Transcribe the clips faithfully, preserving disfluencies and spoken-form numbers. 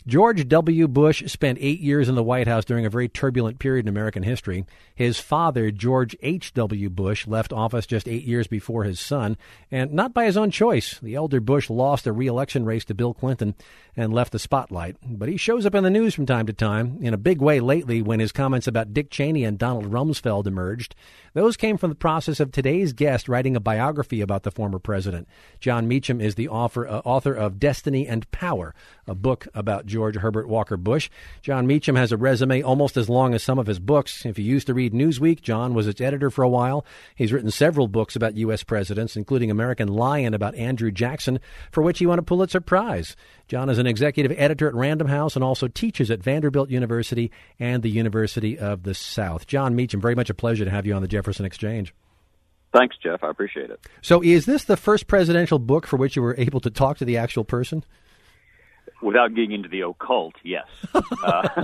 George W. Bush spent eight years in the White House during a very turbulent period in American history. His father, George H W. Bush, left office just eight years before his son, and not by his own choice. The elder Bush lost a re-election race to Bill Clinton and left the spotlight. But he shows up in the news from time to time, in a big way lately when his comments about Dick Cheney and Donald Rumsfeld emerged. Those came from the process of today's guest writing a biography about the former president. Jon Meacham is the author, uh, author of Destiny and Power, a book about George Herbert Walker Bush. Jon Meacham has a resume almost as long as some of his books. If you used to read Newsweek, John was its editor for a while. He's written several books about U S presidents, including American Lion about Andrew Jackson, for which he won a Pulitzer Prize. John is an executive editor at Random House and also teaches at Vanderbilt University and the University of the South. Jon Meacham, very much a pleasure to have you on the Jefferson Exchange. Thanks, Jeff. I appreciate it. So is this the first presidential book for which you were able to talk to the actual person? Without getting into the occult, yes. uh,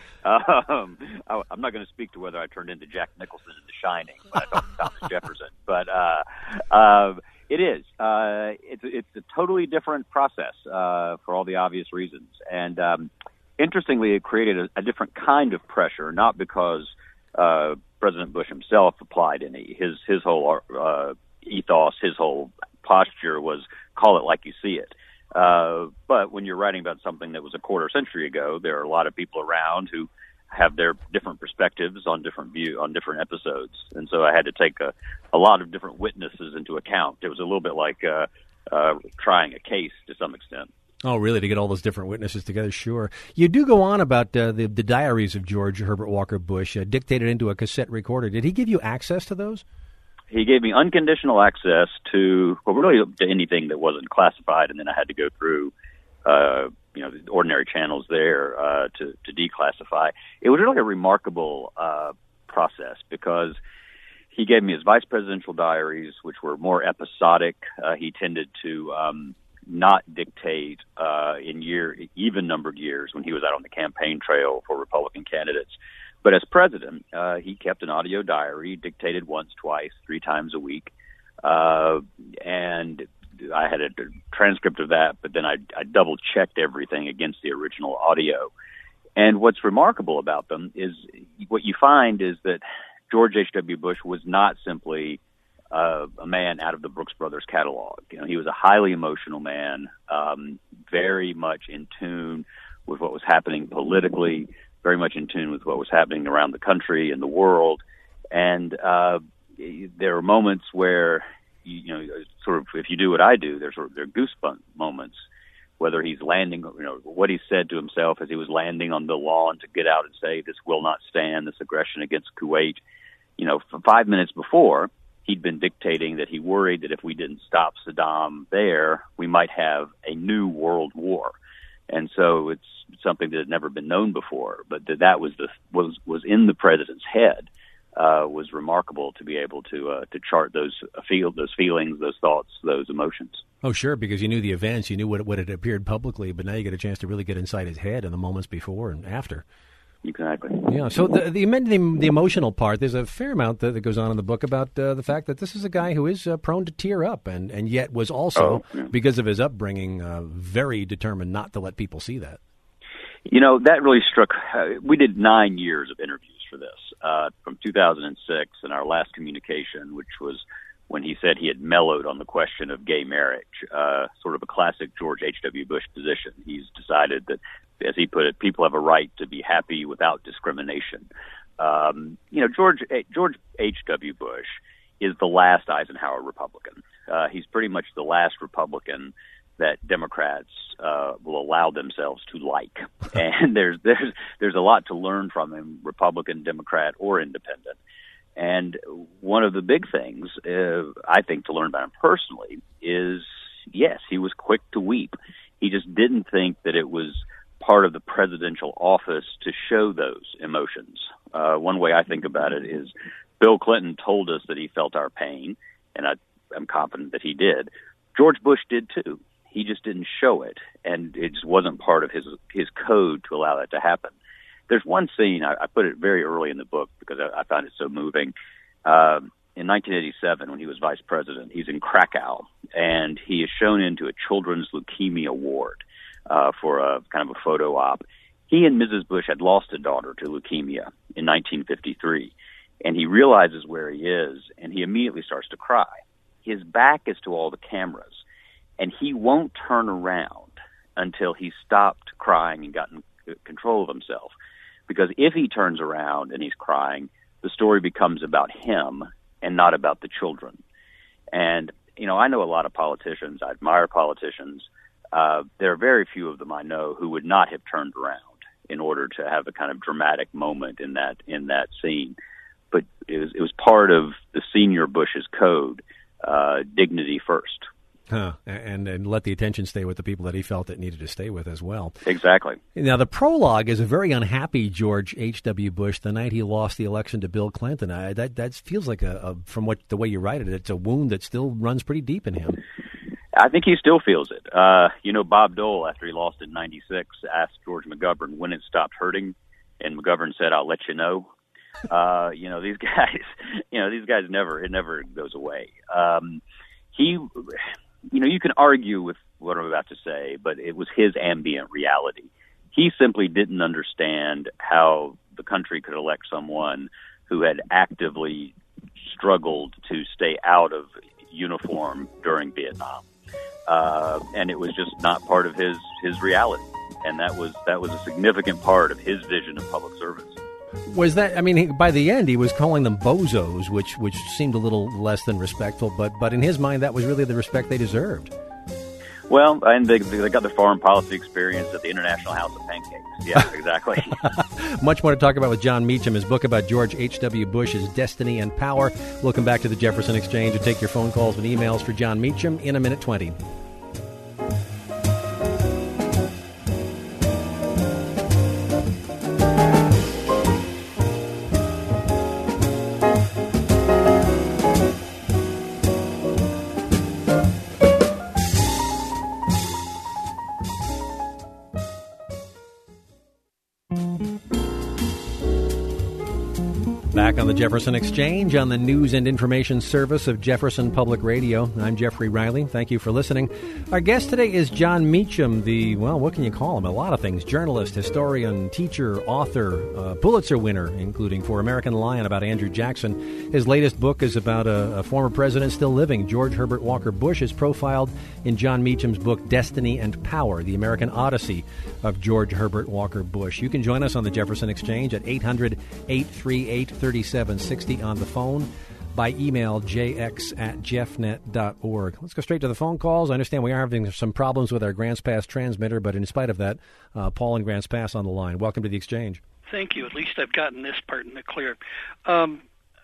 um, I, I'm not going to speak to whether I turned into Jack Nicholson in The Shining when I talked to Thomas Jefferson, but uh, uh, it is. Uh, it's, it's a totally different process uh, for all the obvious reasons. And um, interestingly, it created a, a different kind of pressure, not because uh, President Bush himself applied any. His, his whole uh, ethos, his whole posture was call it like you see it. Uh, but when you're writing about something that was a quarter century ago, there are a lot of people around who have their different perspectives on different view on different episodes, and so I had to take a, a lot of different witnesses into account. It was a little bit like uh, uh, trying a case to some extent. Oh, really? To get all those different witnesses together? Sure. You do go on about uh, the, the diaries of George Herbert Walker Bush, uh, dictated into a cassette recorder. Did he give you access to those? He gave me unconditional access to, well, really to anything that wasn't classified, and then I had to go through, uh, you know, the ordinary channels there uh, to, to declassify. It was really a remarkable uh, process because he gave me his vice presidential diaries, which were more episodic. Uh, he tended to um, not dictate uh, in year, even-numbered years when he was out on the campaign trail for Republican candidates. But as president, uh, he kept an audio diary, dictated once, twice, three times a week. Uh, and I had a transcript of that, but then I, I double-checked everything against the original audio. And what's remarkable about them is what you find is that George H W. Bush was not simply uh, a man out of the Brooks Brothers catalog. You know, he was a highly emotional man, um, very much in tune with what was happening politically, very much in tune with what was happening around the country and the world. And uh, there are moments where, you, you know, sort of, if you do what I do, there's sort of, there are goosebump moments, whether he's landing, you know, what he said to himself as he was landing on the lawn to get out and say, this will not stand, this aggression against Kuwait. You know, for five minutes before, he'd been dictating that he worried that if we didn't stop Saddam there, we might have a new world war. And so it's something that had never been known before, but that that was the was was in the president's head uh, was remarkable to be able to uh, to chart those uh, feel those feelings, those thoughts, those emotions. Oh, sure, because you knew the events, you knew what what had appeared publicly, but now you get a chance to really get inside his head in the moments before and after. Exactly. Yeah. So the the, the, the emotional part, there's a fair amount that, that goes on in the book about uh, the fact that this is a guy who is uh, prone to tear up, and, and yet was also, oh, yeah. because of his upbringing, uh, very determined not to let people see that. You know, that really struck. Uh, we did nine years of interviews for this, uh, from two thousand six, and our last communication, which was when he said he had mellowed on the question of gay marriage, uh, sort of a classic George H W. Bush position. He's decided that, as he put it, people have a right to be happy without discrimination. Um, you know, George George H W. Bush is the last Eisenhower Republican. Uh, he's pretty much the last Republican that Democrats uh, will allow themselves to like, and there's there's there's a lot to learn from him, Republican, Democrat, or Independent. And one of the big things uh, I think to learn about him personally is, yes, he was quick to weep. He just didn't think that it was part of the presidential office to show those emotions. Uh, one way I think about it is Bill Clinton told us that he felt our pain, and I, I'm confident that he did. George Bush did too. He just didn't show it, and it just wasn't part of his his code to allow that to happen. There's one scene, I, I put it very early in the book because I, I found it so moving. Uh, in nineteen eighty-seven, when he was vice president, he's in Krakow, and he is shown into a children's leukemia ward uh, for a kind of a photo op. He and Missus Bush had lost a daughter to leukemia in nineteen fifty-three, and he realizes where he is, and he immediately starts to cry. His back is to all the cameras, and he won't turn around until he stopped crying and gotten control of himself. Because if he turns around and he's crying, the story becomes about him and not about the children. And, you know, I know a lot of politicians. I admire politicians. Uh, there are very few of them I know who would not have turned around in order to have a kind of dramatic moment in that in that scene. But it was, it was part of the senior Bush's code, uh, dignity first. Huh. And, and let the attention stay with the people that he felt it needed to stay with as well. Exactly. Now, the prologue is a very unhappy George H W. Bush the night he lost the election to Bill Clinton. I, that that feels like, a, a from what the way you write it, it's a wound that still runs pretty deep in him. I think he still feels it. Uh, you know, Bob Dole, after he lost in ninety-six, asked George McGovern when it stopped hurting, and McGovern said, "I'll let you know." Uh, you know, these guys, you know, these guys never, it never goes away. Um, he... You know, you can argue with what I'm about to say, but it was his ambient reality. He simply didn't understand how the country could elect someone who had actively struggled to stay out of uniform during Vietnam. Uh, and it was just not part of his, his reality. And that was that was a significant part of his vision of public service. Was that, I mean, he, by the end, he was calling them bozos, which which seemed a little less than respectful, but but in his mind, that was really the respect they deserved. Well, and they, they got their foreign policy experience at the International House of Pancakes. Yeah, exactly. Much more to talk about with Jon Meacham. His book about George H W. Bush's Destiny and Power. We'll come back to the Jefferson Exchange and take your phone calls and emails for Jon Meacham in a minute twenty. Back on the Jefferson Exchange on the news and information service of Jefferson Public Radio. I'm Jeffrey Riley. Thank you for listening. Our guest today is Jon Meacham, the, well, what can you call him? A lot of things. Journalist, historian, teacher, author, uh, Pulitzer winner, including for American Lion about Andrew Jackson. His latest book is about a, a former president still living, George Herbert Walker Bush, is profiled in Jon Meacham's book, Destiny and Power, The American Odyssey of George Herbert Walker Bush. You can join us on the Jefferson Exchange at eight hundred, eight three eight, thirty-seven sixty on the phone, by email, jx at jeffnet dot org. Let's go straight to the phone calls. I understand we are having some problems with our Grants Pass transmitter, but in spite of that, uh, Paul in Grants Pass on the line. Welcome to the Exchange. Thank you. At least I've gotten this part in the clear. Um,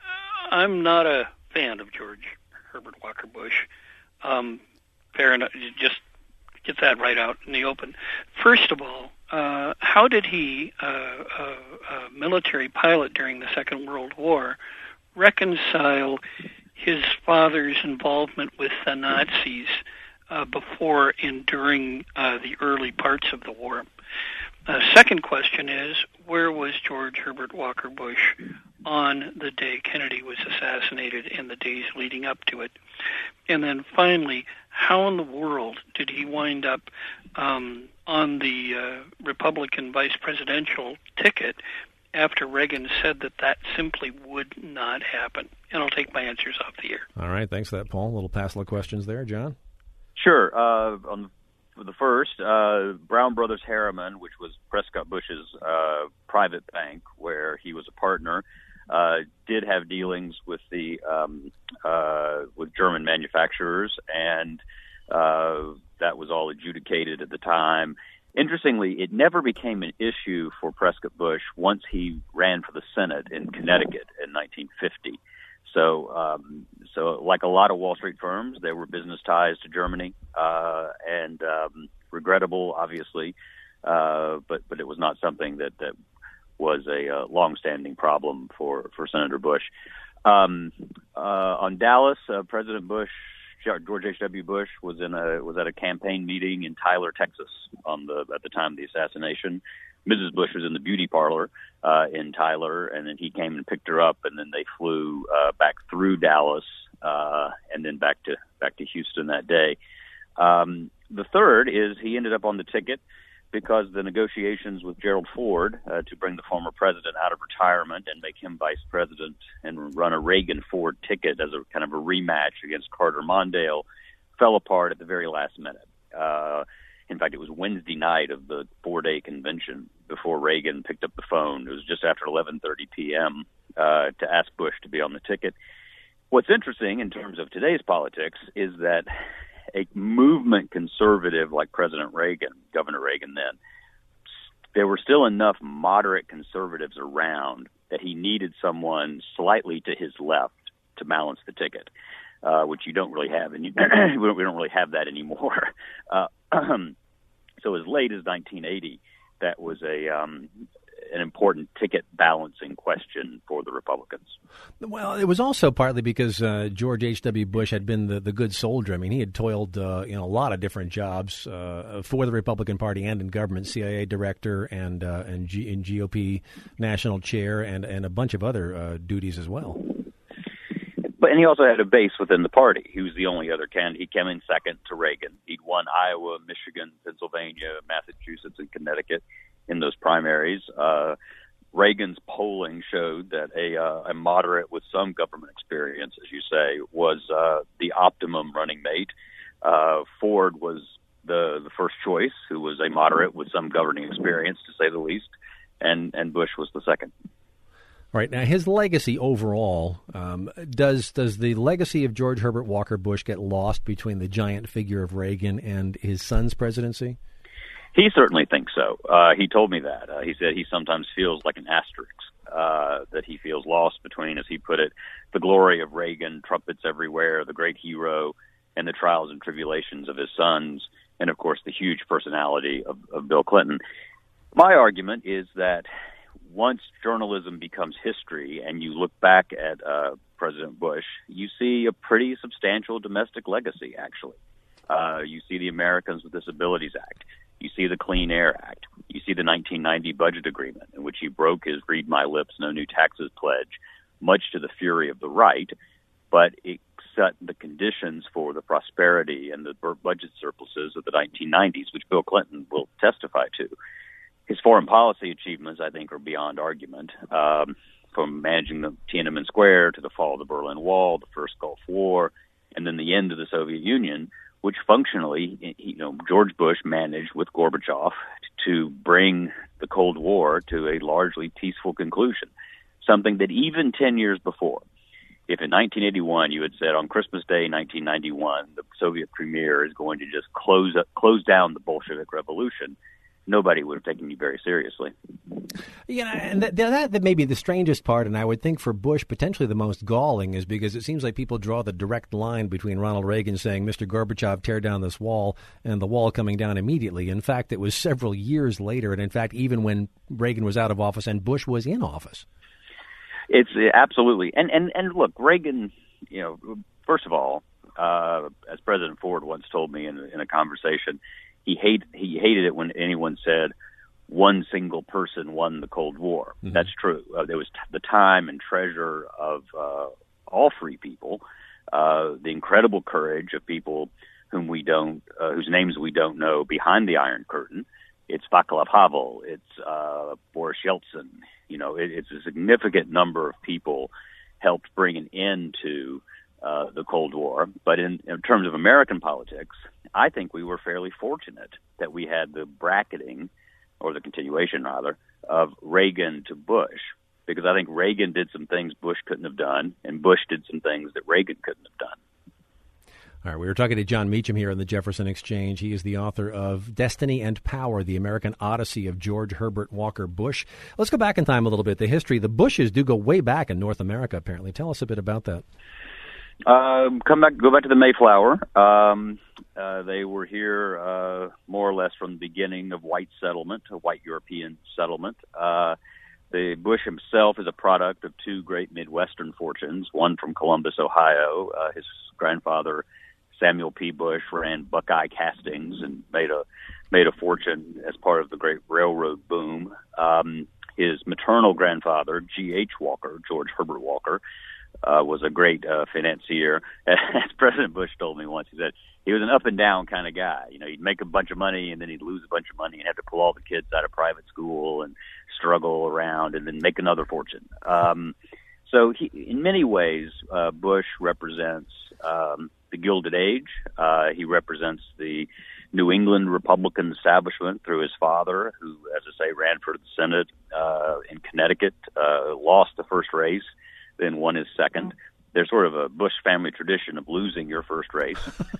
I'm not a fan of George Herbert Walker Bush. Um, fair enough. Just get that right out in the open. First of all, uh, how did he, uh, a, a military pilot during the Second World War, reconcile his father's involvement with the Nazis uh, before and during uh, the early parts of the war? Uh, second question is, where was George Herbert Walker Bush on the day Kennedy was assassinated and the days leading up to it? And then finally, how in the world did he wind up um, on the uh, Republican vice presidential ticket after Reagan said that that simply would not happen? And I'll take my answers off the air. All right, thanks for that, Paul. A little passel of questions there, John? Sure. Uh, on For the first, uh, Brown Brothers Harriman, which was Prescott Bush's uh, private bank where he was a partner, uh, did have dealings with the um, uh, with German manufacturers, and uh, that was all adjudicated at the time. Interestingly, it never became an issue for Prescott Bush once he ran for the Senate in Connecticut in nineteen fifty. So, um, so like a lot of Wall Street firms, there were business ties to Germany, uh, and um, regrettable, obviously, uh, but but it was not something that, that was a uh, long-standing problem for, for Senator Bush. Um, uh, on Dallas, uh, President Bush, George H W. Bush, was in a was at a campaign meeting in Tyler, Texas, on the at the time of the assassination. Missus Bush was in the beauty parlor uh, in Tyler, and then he came and picked her up, and then they flew uh, back through Dallas uh, and then back to back to Houston that day. Um, the third is he ended up on the ticket because the negotiations with Gerald Ford uh, to bring the former president out of retirement and make him vice president and run a Reagan-Ford ticket as a kind of a rematch against Carter Mondale fell apart at the very last minute. Uh, in fact, it was Wednesday night of the four-day convention before Reagan picked up the phone. It was just after eleven thirty p.m. Uh, to ask Bush to be on the ticket. What's interesting in terms of today's politics is that a movement conservative like President Reagan, Governor Reagan then, there were still enough moderate conservatives around that he needed someone slightly to his left to balance the ticket, uh, which you don't really have. And you, we, don't, we don't really have that anymore. Uh, so as late as nineteen eighty, that was a um, an important ticket balancing question for the Republicans. Well, it was also partly because uh, George H W. Bush had been the, the good soldier. I mean, he had toiled uh, in a lot of different jobs uh, for the Republican Party and in government, C I A director and uh, and, G- and G O P national chair and, and a bunch of other uh, duties as well. But and he also had a base within the party. He was the only other candidate. He came in second to Reagan. He'd won Iowa, Michigan, Pennsylvania, Massachusetts, and Connecticut in those primaries. Uh, Reagan's polling showed that a, uh, a moderate with some government experience, as you say, was uh, the optimum running mate. Uh, Ford was the the first choice, who was a moderate with some governing experience, to say the least, and, and Bush was the second. All right. Now, his legacy overall, um, does does the legacy of George Herbert Walker Bush get lost between the giant figure of Reagan and his son's presidency? He certainly thinks so. Uh, he told me that. Uh, he said he sometimes feels like an asterisk, uh, that he feels lost between, as he put it, the glory of Reagan, trumpets everywhere, the great hero, and the trials and tribulations of his sons, and, of course, the huge personality of, of Bill Clinton. My argument is that once journalism becomes history and you look back at uh, President Bush, you see a pretty substantial domestic legacy, actually. Uh, you see the Americans with Disabilities Act. You see the Clean Air Act. You see the nineteen ninety budget agreement in which he broke his read my lips, no new taxes pledge, much to the fury of the right, but it set the conditions for the prosperity and the budget surpluses of the nineteen nineties, which Bill Clinton will testify to. His foreign policy achievements, I think, are beyond argument, um, from managing the Tiananmen Square to the fall of the Berlin Wall, the first Gulf War, and then the end of the Soviet Union, which functionally, you know, George Bush managed with Gorbachev to bring the Cold War to a largely peaceful conclusion, something that even ten years before, if in nineteen eighty-one you had said on Christmas Day, nineteen ninety-one, the Soviet premier is going to just close up, close down the Bolshevik Revolution, nobody would have taken you very seriously. Yeah, and that, that, that may be the strangest part, and I would think for Bush potentially the most galling is because it seems like people draw the direct line between Ronald Reagan saying, Mister Gorbachev, tear down this wall, and the wall coming down immediately. In fact, it was several years later, and in fact, even when Reagan was out of office and Bush was in office. It's uh, absolutely. And, and, and look, Reagan, you know, first of all, uh, as President Ford once told me in, in a conversation, He hate he hated it when anyone said one single person won the Cold War. Mm-hmm. That's true. Uh, there was t- the time and treasure of uh, all free people, uh, the incredible courage of people whom we don't, uh, whose names we don't know behind the Iron Curtain. It's Václav Havel. It's uh, Boris Yeltsin. You know, it, it's a significant number of people helped bring an end to uh, the Cold War. But in, in terms of American politics, I think we were fairly fortunate that we had the bracketing, or the continuation rather, of Reagan to Bush, because I think Reagan did some things Bush couldn't have done, and Bush did some things that Reagan couldn't have done. All right, we were talking to John Meacham here on the Jefferson Exchange. He is the author of Destiny and Power, The American Odyssey of George Herbert Walker Bush. Let's go back in time a little bit. The history, the Bushes do go way back in North America, apparently. Tell us a bit about that. Um, come back, go back to the Mayflower. Um, uh, they were here uh, more or less from the beginning of white settlement, a white European settlement. Uh, the Bush himself is a product of two great Midwestern fortunes, one from Columbus, Ohio. Uh, his grandfather, Samuel P. Bush, ran Buckeye Castings and made a made a fortune as part of the great railroad boom. Um, his maternal grandfather, G H. Walker, George Herbert Walker, uh, was a great uh, financier. As President Bush told me once, he said he was an up and down kind of guy. You know, he'd make a bunch of money and then he'd lose a bunch of money and have to pull all the kids out of private school and struggle around and then make another fortune. Um, so he, in many ways, uh, Bush represents um, the Gilded Age. Uh, he represents the New England Republican establishment through his father, who, as I say, ran for the Senate uh, in Connecticut, uh, lost the first race, then won his second. There's sort of a Bush family tradition of losing your first race.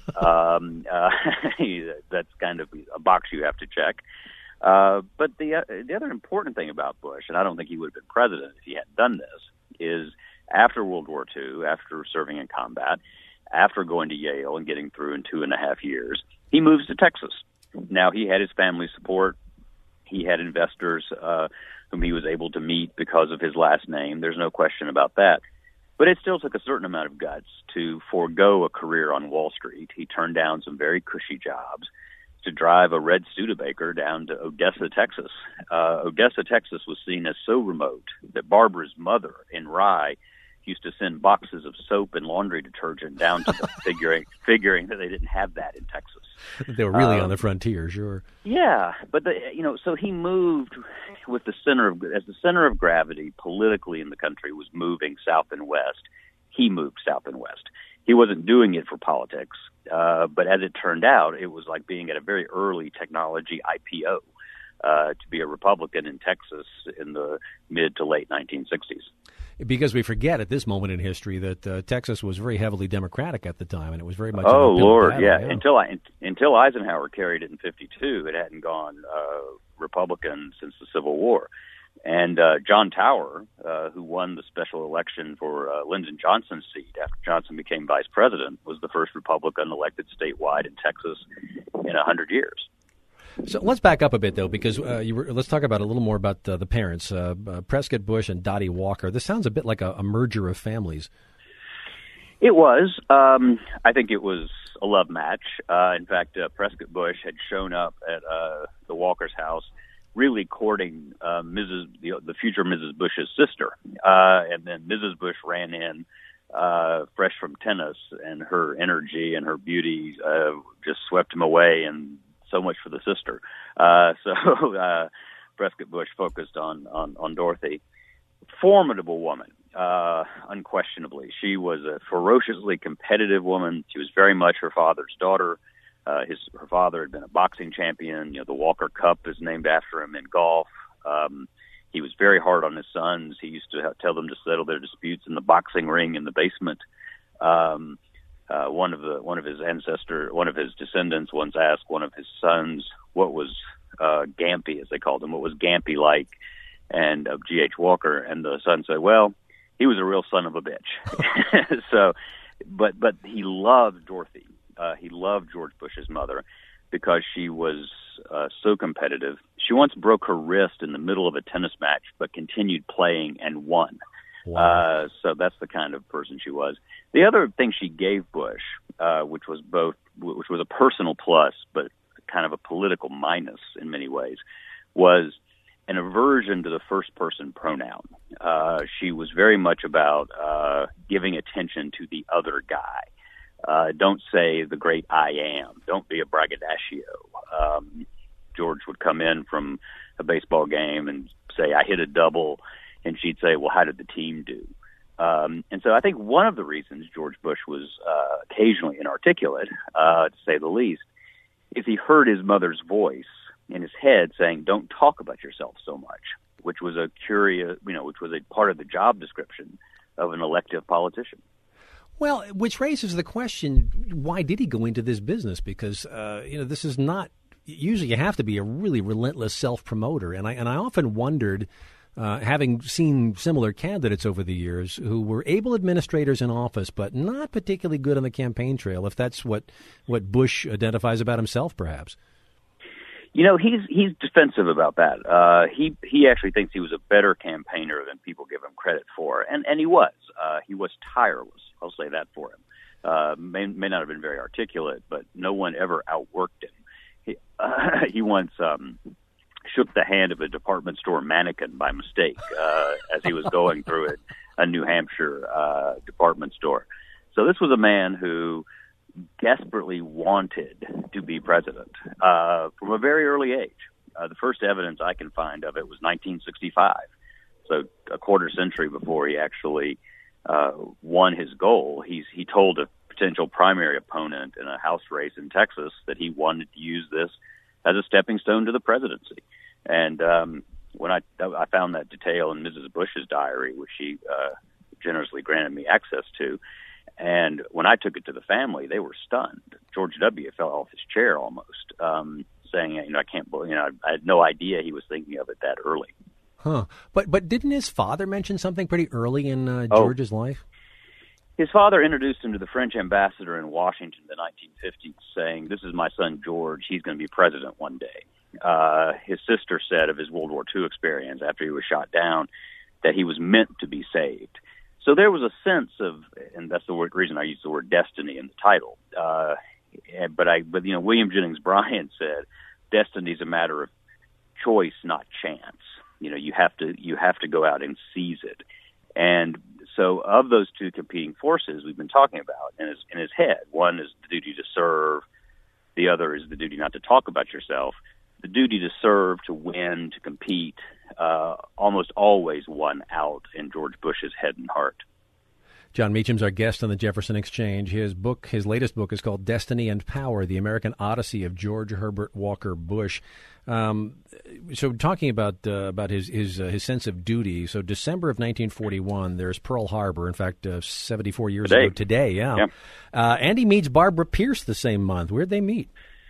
um, uh, that's kind of a box you have to check. Uh, but the uh, the other important thing about Bush, and I don't think he would have been president if he hadn't done this, is after World War Two, after serving in combat, after going to Yale and getting through in two and a half years, he moves to Texas. Now, he had his family support. He had investors uh, whom he was able to meet because of his last name. There's no question about that. But it still took a certain amount of guts to forego a career on Wall Street. He turned down some very cushy jobs to drive a red Studebaker down to Odessa, Texas. Uh, Odessa, Texas was seen as so remote that Barbara's mother in Rye used to send boxes of soap and laundry detergent down to them, figuring figuring that they didn't have that in Texas. They were really um, on the frontier, sure. Yeah, but the, you know, so he moved with the center of as the center of gravity politically in the country was moving south and west. He moved south and west. He wasn't doing it for politics, uh, but as it turned out, it was like being at a very early technology I P O uh, to be a Republican in Texas in the mid to late nineteen sixties. Because we forget at this moment in history that uh, Texas was very heavily Democratic at the time, and it was very much. Oh Lord, battle, yeah. yeah. Until I, until Eisenhower carried it in fifty-two, it hadn't gone uh, Republican since the Civil War. And uh, John Tower, uh, who won the special election for uh, Lyndon Johnson's seat after Johnson became vice president, was the first Republican elected statewide in Texas in a hundred years. So let's back up a bit, though, because uh, you were, let's talk about a little more about uh, the parents, uh, uh, Prescott Bush and Dottie Walker. This sounds a bit like a, a merger of families. It was. Um, I think it was a love match. Uh, in fact, uh, Prescott Bush had shown up at uh, the Walker's house, really courting uh, Missus the, the future Missus Bush's sister, uh, and then Missus Bush ran in uh, fresh from tennis, and her energy and her beauty uh, just swept him away, and so much for the sister. Uh, so uh, Prescott Bush focused on, on, on Dorothy. Formidable woman, uh, unquestionably. She was a ferociously competitive woman. She was very much her father's daughter. Uh, his her father had been a boxing champion. You know, the Walker Cup is named after him in golf. Um, he was very hard on his sons. He used to tell them to settle their disputes in the boxing ring in the basement. Um, Uh, one of the one of his ancestor, one of his descendants, once asked one of his sons what was uh, Gampy, as they called him, what was Gampy like, and of G H Walker, and the son said, "Well, he was a real son of a bitch." so, but but he loved Dorothy. Uh, he loved George Bush's mother because she was uh, so competitive. She once broke her wrist in the middle of a tennis match, but continued playing and won. Wow. Uh, so that's the kind of person she was. The other thing she gave Bush, uh, which was both, which was a personal plus, but kind of a political minus in many ways, was an aversion to the first person pronoun. Uh, she was very much about uh, giving attention to the other guy. Uh, don't say the great I am. Don't be a braggadocio. Um, George would come in from a baseball game and say, "I hit a double." And she'd say, "Well, how did the team do?" Um, and so I think one of the reasons George Bush was uh, occasionally inarticulate, uh, to say the least, is he heard his mother's voice in his head saying, "Don't talk about yourself so much," which was a curious, you know, which was a part of the job description of an elective politician. Well, which raises the question, why did he go into this business? Because, uh, you know, this is not, usually you have to be a really relentless self-promoter. And I, and I often wondered, Uh, having seen similar candidates over the years who were able administrators in office, but not particularly good on the campaign trail, if that's what, what Bush identifies about himself, perhaps. You know, he's he's defensive about that. Uh, he he actually thinks he was a better campaigner than people give him credit for, and and he was. Uh, he was tireless. I'll say that for him. Uh, may may not have been very articulate, but no one ever outworked him. He uh, he once. Um, shook the hand of a department store mannequin by mistake uh, as he was going through it. a New Hampshire uh, department store. So this was a man who desperately wanted to be president uh, from a very early age. Uh, the first evidence I can find of it was nineteen sixty-five, so a quarter century before he actually uh, won his goal. He's, he told a potential primary opponent in a House race in Texas that he wanted to use this as a stepping stone to the presidency. And um, when I, I found that detail in Missus Bush's diary, which she uh, generously granted me access to, and when I took it to the family, they were stunned. George W. fell off his chair almost, um, saying, you know, I can't believe, you know, I had no idea he was thinking of it that early. Huh. But but didn't his father mention something pretty early in uh, George's oh. life? His father introduced him to the French ambassador in Washington in the nineteen fifties, saying, this is my son George, he's going to be president one day. Uh, his sister said of his World War Two experience after he was shot down that he was meant to be saved. So there was a sense of, and that's the word, reason I use the word destiny in the title. Uh, but I, but you know, William Jennings Bryan said, destiny is a matter of choice, not chance. You know, you have to you have to go out and seize it. And so, of those two competing forces we've been talking about in his in his head, one is the duty to serve, the other is the duty not to talk about yourself. The duty to serve, to win, to compete, uh, almost always won out in George Bush's head and heart. Jon Meacham's our guest on the Jefferson Exchange. His book, his latest book, is called Destiny and Power: The American Odyssey of George Herbert Walker Bush. Um, so, talking about uh, about his his uh, his sense of duty. So, December of nineteen forty-one, there's Pearl Harbor. In fact, uh, seventy-four years today. ago today. Yeah. yeah. Uh, and he meets Barbara Pierce the same month. Where'd they meet?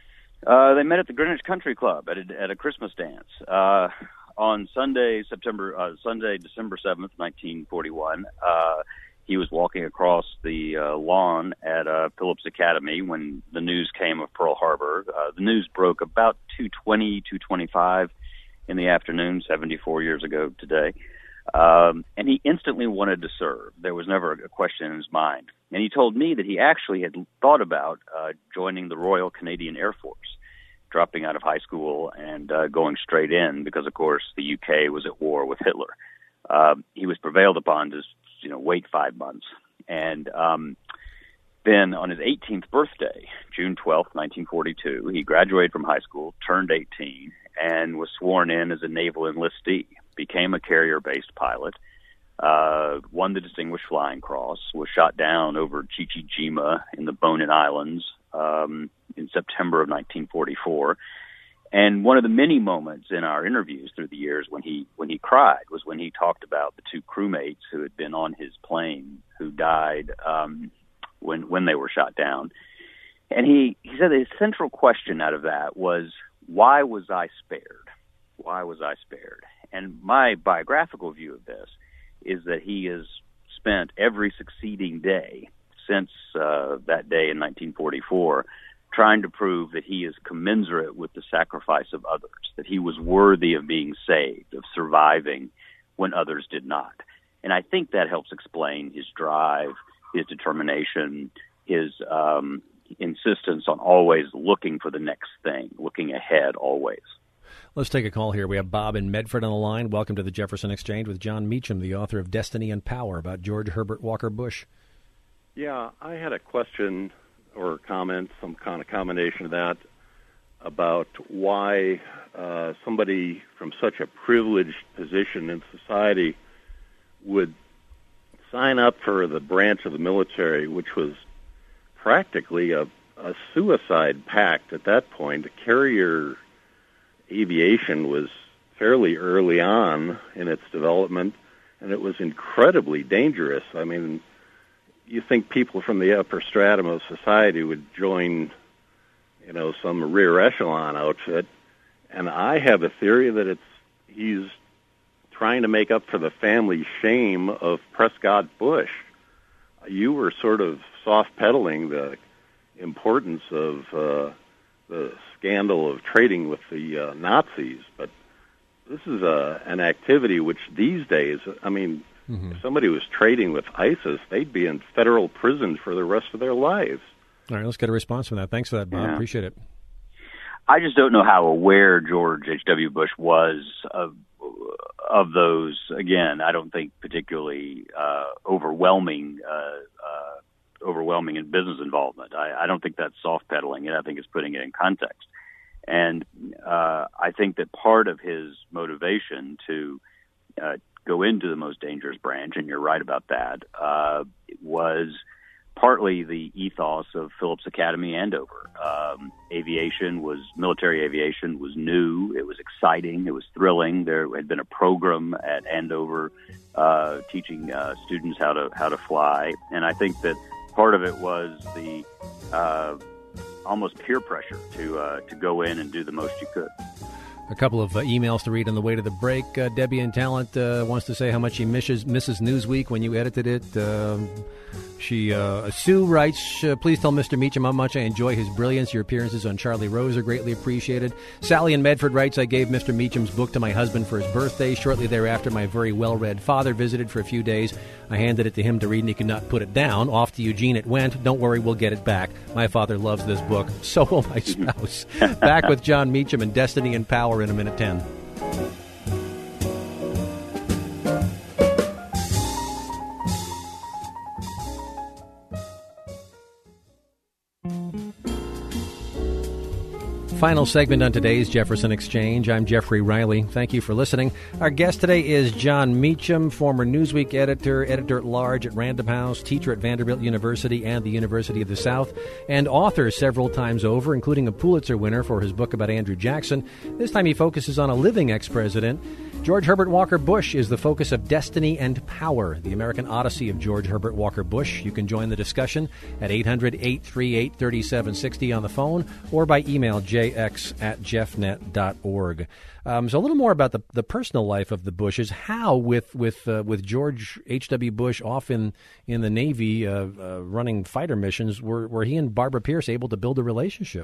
Uh, they met at the Greenwich Country Club at a, at a Christmas dance uh, on Sunday, September uh, Sunday, December seventh, nineteen forty-one. Uh, He was walking across the uh, lawn at uh, Phillips Academy when the news came of Pearl Harbor. Uh, the news broke about two twenty, two twenty-five in the afternoon, seventy-four years ago today. Um, and he instantly wanted to serve. There was never a question in his mind. And he told me that he actually had thought about uh, joining the Royal Canadian Air Force, dropping out of high school and uh, going straight in because, of course, the U K was at war with Hitler. Uh, he was prevailed upon to you know, wait five months. And um, then on his eighteenth birthday, June twelfth, nineteen forty-two, he graduated from high school, turned eighteen, and was sworn in as a naval enlistee, became a carrier-based pilot, uh, won the Distinguished Flying Cross, was shot down over Chichijima in the Bonin Islands um, in September of nineteen forty-four. And one of the many moments in our interviews through the years when he when he cried was when he talked about the two crewmates who had been on his plane who died um, when when they were shot down. And he, he said the central question out of that was, why was I spared? Why was I spared? And my biographical view of this is that he has spent every succeeding day since uh, that day in nineteen forty-four trying to prove that he is commensurate with the sacrifice of others, that he was worthy of being saved, of surviving when others did not. And I think that helps explain his drive, his determination, his um, insistence on always looking for the next thing, looking ahead always. Let's take a call here. We have Bob in Medford on the line. Welcome to the Jefferson Exchange with Jon Meacham, the author of Destiny and Power, about George Herbert Walker Bush. Yeah, I had a question or comment, some kind of combination of that, about why uh, somebody from such a privileged position in society would sign up for the branch of the military, which was practically a, a suicide pact at that point. Carrier aviation was fairly early on in its development, and it was incredibly dangerous. I mean, you think people from the upper stratum of society would join, you know, some rear echelon outfit, and I have a theory that it's he's trying to make up for the family shame of Prescott Bush. You were sort of soft-pedaling the importance of uh, the scandal of trading with the uh, Nazis, but this is a, an activity which these days, I mean, mm-hmm. if somebody was trading with ISIS, they'd be in federal prison for the rest of their lives. All right, let's get a response from that. Thanks for that, Bob. Yeah. Appreciate it. I just don't know how aware George H W. Bush was of of those, again, I don't think particularly uh, overwhelming, uh, uh, overwhelming in business involvement. I, I don't think that's soft pedaling it. I think it's putting it in context. And uh, I think that part of his motivation to uh, go into the most dangerous branch, and you're right about that, uh, was partly the ethos of Phillips Academy Andover. Um, aviation was, military aviation was new. It was exciting. It was thrilling. There had been a program at Andover uh, teaching uh, students how to how to fly, and I think that part of it was the uh, almost peer pressure to uh, to go in and do the most you could. A couple of uh, emails to read on the way to the break. Uh, Debbie in Talent uh, wants to say how much she misses, misses Newsweek when you edited it. Um, she uh, Sue writes, uh, please tell Mister Meacham how much I enjoy his brilliance. Your appearances on Charlie Rose are greatly appreciated. Sally in Medford writes, I gave Mister Meacham's book to my husband for his birthday. Shortly thereafter, my very well-read father visited for a few days. I handed it to him to read, and he could not put it down. Off to Eugene it went. Don't worry, we'll get it back. My father loves this book. So will my spouse. Back with John Meacham and Destiny and Power in a minute ten. Final segment on today's Jefferson Exchange. I'm Jeffrey Riley. Thank you for listening. Our guest today is John Meacham, former Newsweek editor, editor-at-large at Random House, teacher at Vanderbilt University and the University of the South, and author several times over, including a Pulitzer winner for his book about Andrew Jackson. This time he focuses on a living ex-president. George Herbert Walker Bush is the focus of Destiny and Power, the American Odyssey of George Herbert Walker Bush. You can join the discussion at eight hundred, eight three eight, three seven six zero on the phone or by email jx at jeffnet dot org. Um, so a little more about the, the personal life of the Bushes. How, with with uh, with George H W. Bush off in, in the Navy uh, uh, running fighter missions, were, were he and Barbara Pierce able to build a relationship?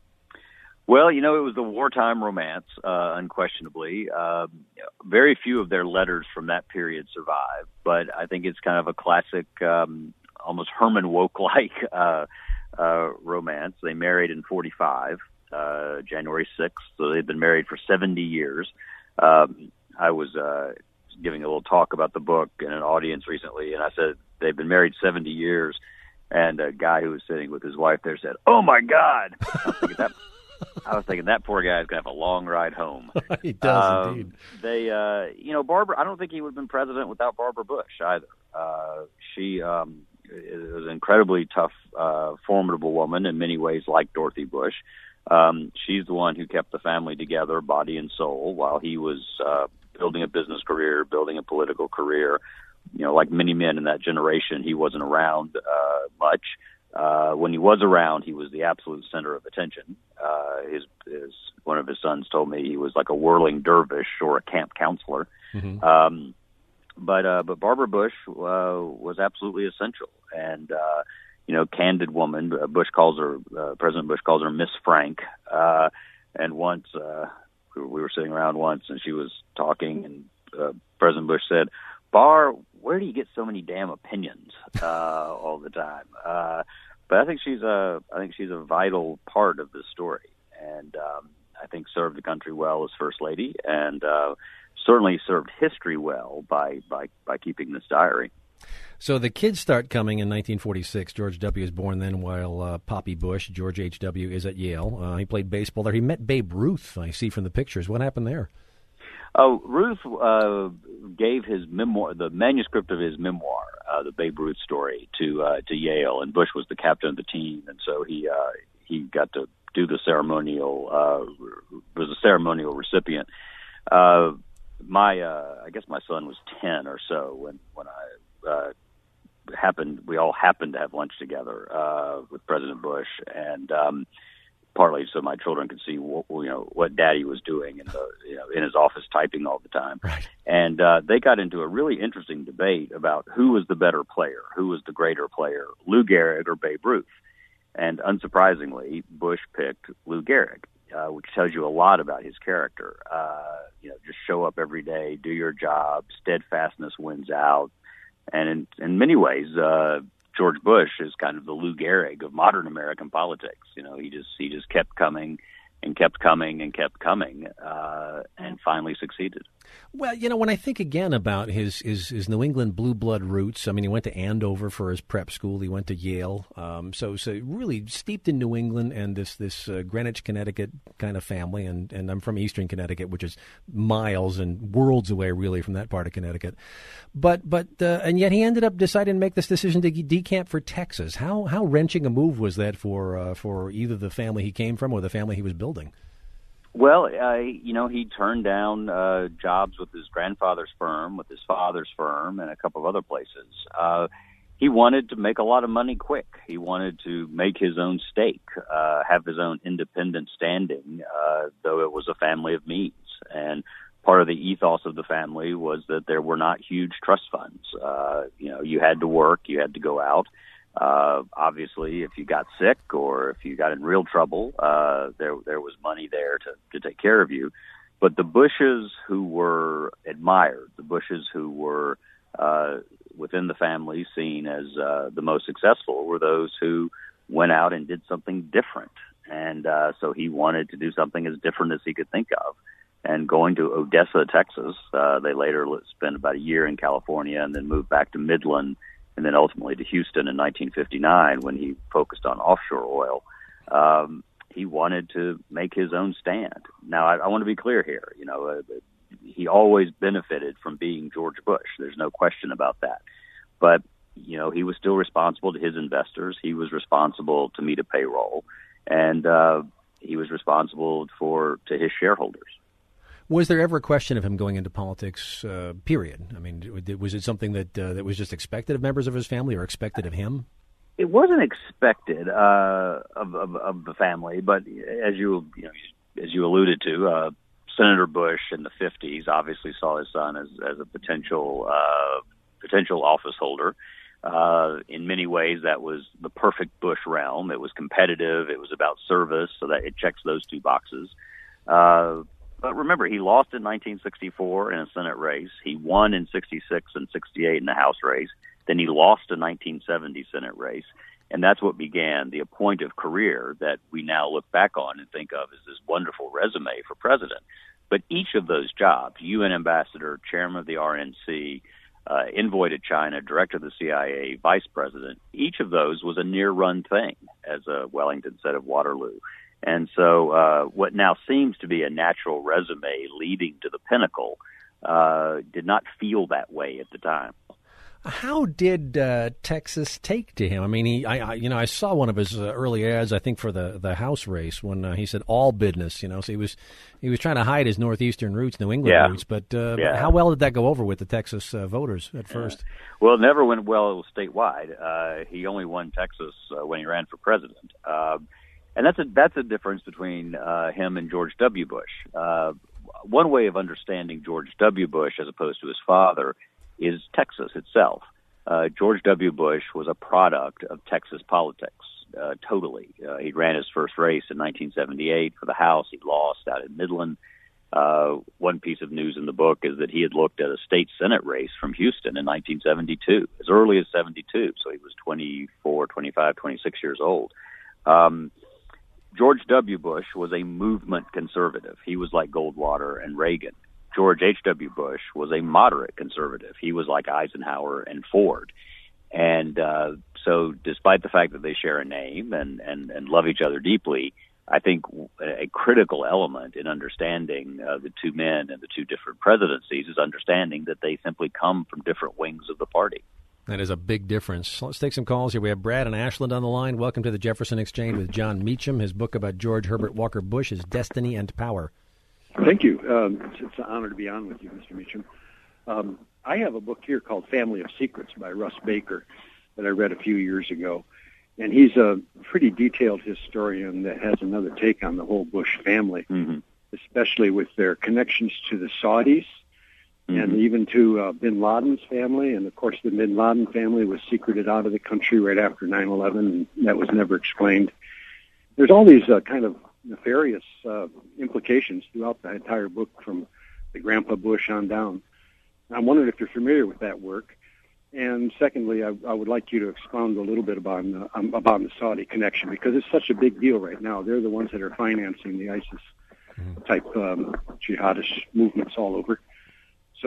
Well, you know, it was a wartime romance, uh, unquestionably. Uh, very few of their letters from that period survive, but I think it's kind of a classic, um, almost Herman Wouk-like uh, uh, romance. They married in forty-five, uh, January sixth, so they'd been married for seventy years. Um, I was uh, giving a little talk about the book in an audience recently, and I said they've been married seventy years, and a guy who was sitting with his wife there said, "Oh, my God!" I was thinking that I was thinking that poor guy's going to have a long ride home. He does, um, indeed. They, uh, you know, Barbara, I don't think he would have been president without Barbara Bush either. Uh, she um, was an incredibly tough, uh, formidable woman, in many ways like Dorothy Bush. Um, she's the one who kept the family together, body and soul, while he was uh, building a business career, building a political career. You know, like many men in that generation, he wasn't around uh, much. Uh, when he was around, he was the absolute center of attention. Uh, his, his, one of his sons told me he was like a whirling dervish or a camp counselor. Mm-hmm. Um, but, uh, but Barbara Bush, uh, was absolutely essential. And, uh, you know, candid woman. Uh, Bush calls her, uh, President Bush calls her Miss Frank. Uh, and once, uh, we were sitting around once and she was talking and, uh, President Bush said, "Bar, where do you get so many damn opinions, uh, all the time?" Uh, but I think she's a, I think she's a vital part of this story, and um, I think served the country well as First Lady, and uh, certainly served history well by, by, by keeping this diary. So the kids start coming in nineteen forty-six. George W. is born then, while uh, Poppy Bush, George H W, is at Yale. Uh, he played baseball there. He met Babe Ruth, I see from the pictures. What happened there? Oh, Ruth uh, gave his memoir, the manuscript of his memoir, uh, the Babe Ruth story, to uh, to Yale, and Bush was the captain of the team, and so he uh, he got to do the ceremonial, uh, was a ceremonial recipient. Uh, my, uh, I guess my son was ten or so when when I uh, happened. We all happened to have lunch together uh, with President Bush, and. Um, Partly so my children could see what, you know, what Daddy was doing in the, you know, in his office typing all the time. Right. And uh, they got into a really interesting debate about who was the better player, who was the greater player, Lou Gehrig or Babe Ruth. And unsurprisingly, Bush picked Lou Gehrig, uh, which tells you a lot about his character. Uh, you know, just show up every day, do your job, steadfastness wins out. And in, in many ways, uh, George Bush is kind of the Lou Gehrig of modern American politics. You know, he just he just kept coming and kept coming and kept coming, uh, and finally succeeded. Well, you know, when I think again about his, his, his New England blue blood roots, I mean, he went to Andover for his prep school. He went to Yale. Um, so, so really steeped in New England and this, this uh, Greenwich, Connecticut kind of family. And, and I'm from Eastern Connecticut, which is miles and worlds away, really, from that part of Connecticut. But, but, uh, and yet he ended up deciding to make this decision to decamp for Texas. How, how wrenching a move was that for, uh, for either the family he came from or the family he was building? Well, uh, you know, he turned down uh, jobs with his grandfather's firm, with his father's firm, and a couple of other places. Uh, he wanted to make a lot of money quick. He wanted to make his own stake, uh, have his own independent standing, uh, though it was a family of means. And part of the ethos of the family was that there were not huge trust funds. Uh, you know, you had to work, you had to go out. Uh, obviously, if you got sick or if you got in real trouble, uh, there there was money there to, to take care of you. But the Bushes who were admired, the Bushes who were uh, within the family seen as uh, the most successful, were those who went out and did something different. And uh, so he wanted to do something as different as he could think of. And going to Odessa, Texas, uh, they later spent about a year in California and then moved back to Midland, and then ultimately to Houston in nineteen fifty-nine when he focused on offshore oil. Um, he wanted to make his own stand. Now, I, I want to be clear here. You know, uh, he always benefited from being George Bush. There's no question about that. But, you know, he was still responsible to his investors. He was responsible to meet a payroll. And uh, he was responsible for to his shareholders. Was there ever a question of him going into politics, uh, period? I mean, was it something that uh, that was just expected of members of his family or expected of him? It wasn't expected uh, of, of, of the family, but as you, you know, as you alluded to, uh, Senator Bush in the fifties obviously saw his son as, as a potential uh, potential office holder. Uh, in many ways, that was the perfect Bush realm. It was competitive. It was about service, so that it checks those two boxes. Uh, But remember, he lost in nineteen sixty-four in a Senate race. He won in sixty-six and sixty-eight in the House race. Then he lost a nineteen seventy Senate race. And that's what began the appointive career that we now look back on and think of as this wonderful resume for president. But each of those jobs, U N ambassador, chairman of the R N C, uh, envoy to China, director of the C I A, vice president, each of those was a near-run thing, as uh, Wellington said of Waterloo. And so uh, what now seems to be a natural resume leading to the pinnacle uh, did not feel that way at the time. How did uh, Texas take to him? I mean, he, I, I, you know, I saw one of his uh, early ads, I think, for the, the House race when uh, he said all business. You know, so he was he was trying to hide his northeastern roots, New England yeah. roots. But, uh, yeah. but how well did that go over with the Texas uh, voters at first? Uh, well, it never went well statewide. Uh, he only won Texas uh, when he ran for president. Uh, And that's a that's a difference between uh, him and George W. Bush. Uh, one way of understanding George W. Bush as opposed to his father is Texas itself. Uh, George W. Bush was a product of Texas politics, uh, totally. Uh, he ran his first race in nineteen seventy-eight for the House. He lost out in Midland. Uh, one piece of news in the book is that he had looked at a state Senate race from Houston in nineteen seventy-two, as early as seventy-two. So he was twenty-four, twenty-five, twenty-six years old. Um, George W. Bush was a movement conservative. He was like Goldwater and Reagan. George H W. Bush was a moderate conservative. He was like Eisenhower and Ford. And uh, so despite the fact that they share a name and, and, and love each other deeply, I think a critical element in understanding uh, the two men and the two different presidencies is understanding that they simply come from different wings of the party. That is a big difference. Let's take some calls here. We have Brad and Ashland on the line. Welcome to the Jefferson Exchange with John Meacham. His book about George Herbert Walker Bush is Destiny and Power. Thank you. Um, it's, it's an honor to be on with you, Mister Meacham. Um, I have a book here called Family of Secrets by Russ Baker that I read a few years ago. And he's a pretty detailed historian that has another take on the whole Bush family, mm-hmm. especially with their connections to the Saudis. Mm-hmm. And even to uh, bin Laden's family. And, of course, the bin Laden family was secreted out of the country right after nine eleven, and that was never explained. There's all these uh, kind of nefarious uh, implications throughout the entire book from the Grandpa Bush on down. I'm wondering if you're familiar with that work. And secondly, I, I would like you to expound a little bit about, uh, um, about the Saudi connection, because it's such a big deal right now. They're the ones that are financing the ISIS-type um, jihadist movements all over.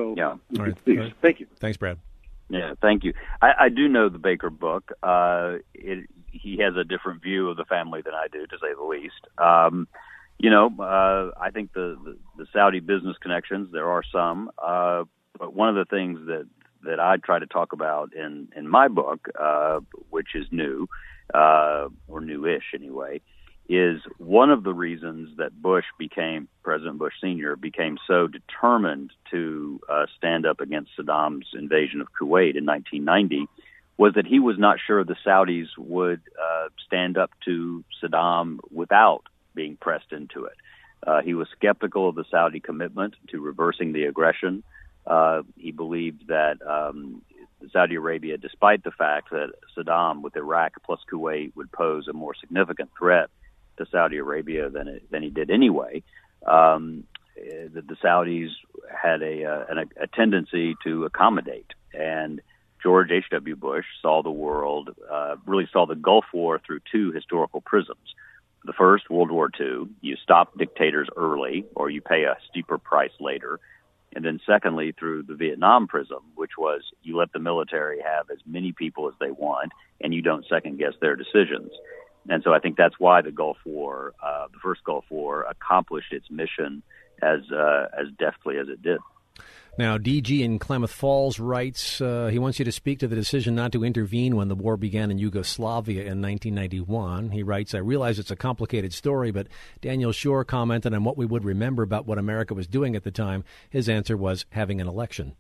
So, yeah. All right. please, All right. thank you. Thanks, Brad. Yeah, thank you. I, I do know the Baker book. Uh, it, he has a different view of the family than I do, to say the least. Um, you know, uh, I think the, the, the Saudi business connections, there are some. Uh, but one of the things that, that I try to talk about in, in my book, uh, which is new, uh, or newish anyway, is one of the reasons that Bush became, President Bush Senior became so determined to uh, stand up against Saddam's invasion of Kuwait in nineteen ninety was that he was not sure the Saudis would uh, stand up to Saddam without being pressed into it. Uh, he was skeptical of the Saudi commitment to reversing the aggression. Uh, he believed that um, Saudi Arabia, despite the fact that Saddam with Iraq plus Kuwait would pose a more significant threat to Saudi Arabia than it, than he did anyway, um, that the Saudis had a, uh, an, a tendency to accommodate. And George H W. Bush saw the world, uh, really saw the Gulf War through two historical prisms. The first, World War Two, you stop dictators early or you pay a steeper price later. And then secondly, through the Vietnam prism, which was you let the military have as many people as they want and you don't second guess their decisions. And so I think that's why the Gulf War, uh, the first Gulf War, accomplished its mission as uh, as deftly as it did. Now, D G in Klamath Falls writes, uh, he wants you to speak to the decision not to intervene when the war began in Yugoslavia in nineteen ninety-one. He writes, I realize it's a complicated story, but Daniel Shore commented on what we would remember about what America was doing at the time. His answer was having an election.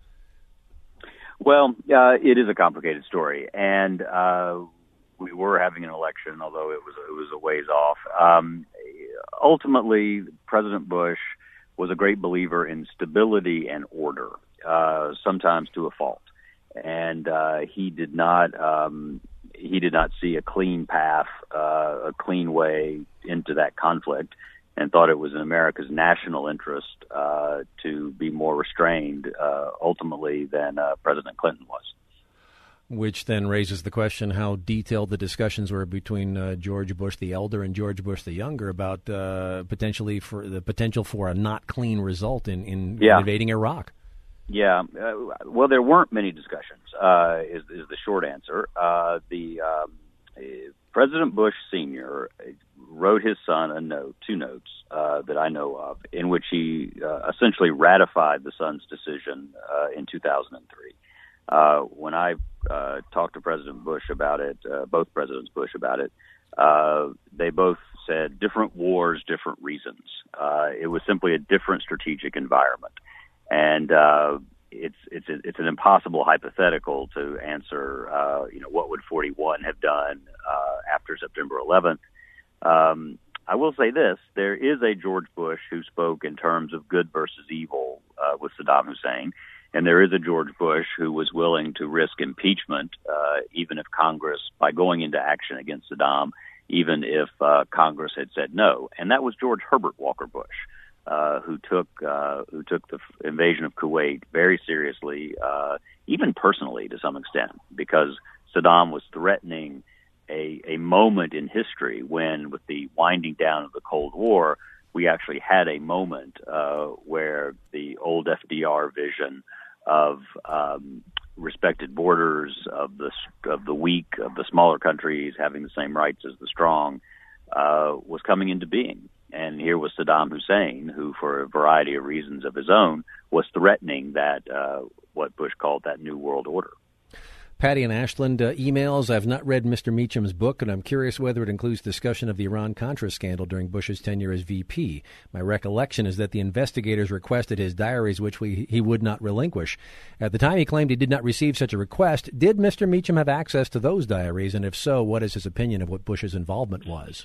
Well, uh, it is a complicated story, and uh, we were having an election, although it was it was a ways off. Um, ultimately, President Bush was a great believer in stability and order, uh, sometimes to a fault, and uh, he did not um, he did not see a clean path, uh, a clean way into that conflict, and thought it was in America's national interest uh, to be more restrained, uh, ultimately, than uh, President Clinton was. Which then raises the question how detailed the discussions were between uh, George Bush the elder and George Bush the younger about uh, potentially for the potential for a not clean result in, in yeah. invading Iraq. Yeah, uh, well, there weren't many discussions. Uh, is, is the short answer. Uh, the um, uh, President Bush Senior wrote his son a note, two notes uh, that I know of, in which he uh, essentially ratified the son's decision uh, in two thousand three. Uh, when I uh, talked to President Bush about it, uh, both Presidents Bush about it, uh, they both said different wars, different reasons. Uh, it was simply a different strategic environment, and uh, it's it's a, it's an impossible hypothetical to answer. Uh, you know, what would forty-one have done uh, after September eleventh? Um, I will say this: there is a George Bush who spoke in terms of good versus evil uh, with Saddam Hussein. And there is a George Bush who was willing to risk impeachment, uh, even if Congress, by going into action against Saddam, even if uh, Congress had said no. And that was George Herbert Walker Bush, uh, who took uh, who took the invasion of Kuwait very seriously, uh, even personally to some extent, because Saddam was threatening a, a moment in history when, with the winding down of the Cold War, we actually had a moment uh, where the old F D R vision of um, respected borders, of the of the weak, of the smaller countries having the same rights as the strong, uh, was coming into being. And here was Saddam Hussein, who, for a variety of reasons of his own, was threatening that uh, what Bush called that New World Order. Patty and Ashland uh, emails. I've not read Mister Meacham's book, and I'm curious whether it includes discussion of the Iran-Contra scandal during Bush's tenure as V P. My recollection is that the investigators requested his diaries, which we, he would not relinquish. At the time, he claimed he did not receive such a request. Did Mister Meacham have access to those diaries, and if so, what is his opinion of what Bush's involvement was?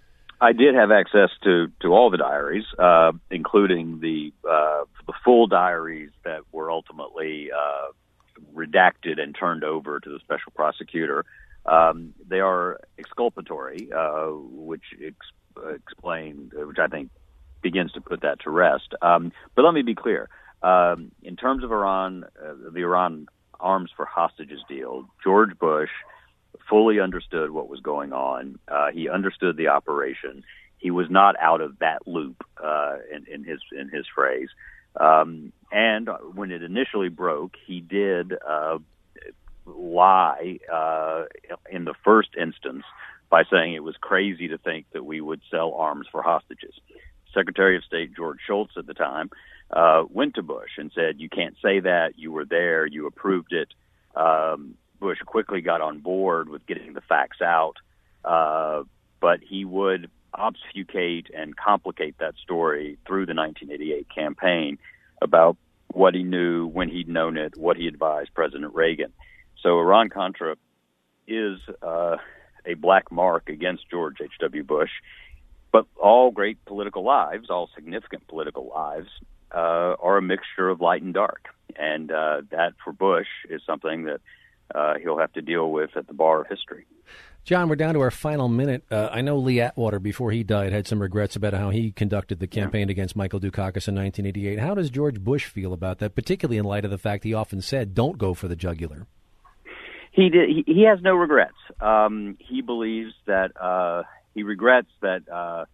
I did have access to, to all the diaries, uh, including the uh, the full diaries that were ultimately uh, redacted and turned over to the special prosecutor. Um, they are exculpatory, uh, which ex- explain, which I think begins to put that to rest. Um, but let me be clear: um, in terms of Iran, uh, the Iran arms for hostages deal, George Bush fully understood what was going on. Uh, he understood the operation. He was not out of that loop, uh, in, in his in his phrase. Um, and when it initially broke, he did uh, lie uh, in the first instance by saying it was crazy to think that we would sell arms for hostages. Secretary of State George Shultz at the time uh, went to Bush and said, you can't say that. You were there. You approved it. Um, Bush quickly got on board with getting the facts out, uh, but he would obfuscate and complicate that story through the nineteen eighty-eight campaign about what he knew, when he'd known it, what he advised President Reagan. So Iran-Contra is uh, a black mark against George H W. Bush. But all great political lives, all significant political lives, uh, are a mixture of light and dark. And uh, that, for Bush, is something that uh, he'll have to deal with at the bar of history. John, we're down to our final minute. Uh, I know Lee Atwater, before he died, had some regrets about how he conducted the campaign yeah. against Michael Dukakis in nineteen eighty-eight. How does George Bush feel about that, particularly in light of the fact he often said, don't go for the jugular? He did. He, he has no regrets. Um, he believes that uh, he regrets that. Uh,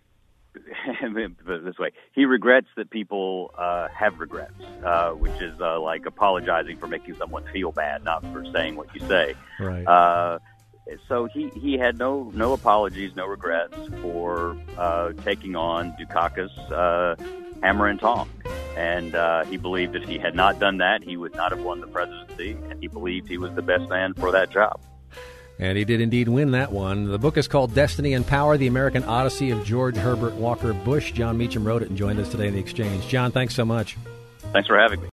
this way, he regrets that people uh, have regrets, uh, which is uh, like apologizing for making someone feel bad, not for saying what you say. Right. Uh, so he, he had no no apologies, no regrets for uh, taking on Dukakis uh, hammer and tong. And uh, he believed that if he had not done that, he would not have won the presidency, and he believed he was the best man for that job. And he did indeed win that one. The book is called Destiny and Power, The American Odyssey of George Herbert Walker Bush. John Meacham wrote it and joined us today in the Exchange. John, thanks so much. Thanks for having me.